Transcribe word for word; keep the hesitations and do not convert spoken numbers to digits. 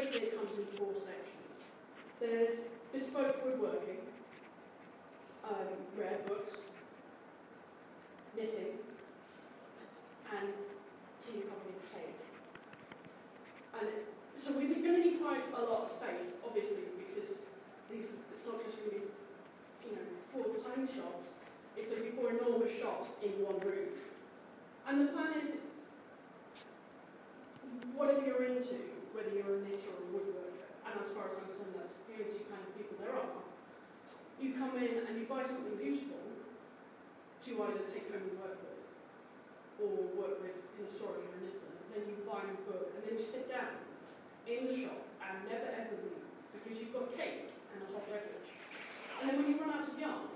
basically it comes in four sections. There's bespoke woodworking, um, rare books, knitting, and tea company cake. And it, so we're going to need quite a lot of space, obviously, because these it's not just going to be, you know, four tiny shops. It's going to be four enormous shops in one room. And the plan is, whatever you're into, whether you're a knitter or a woodworker, and as far as I'm concerned, that's the only two kind of people there are, you come in and you buy something beautiful to either take home and work with, or work with in a store if you're a knitter. Then you buy a book, and then you sit down in the shop and never ever leave, because you've got cake and a hot beverage. And then when you run out of yarn,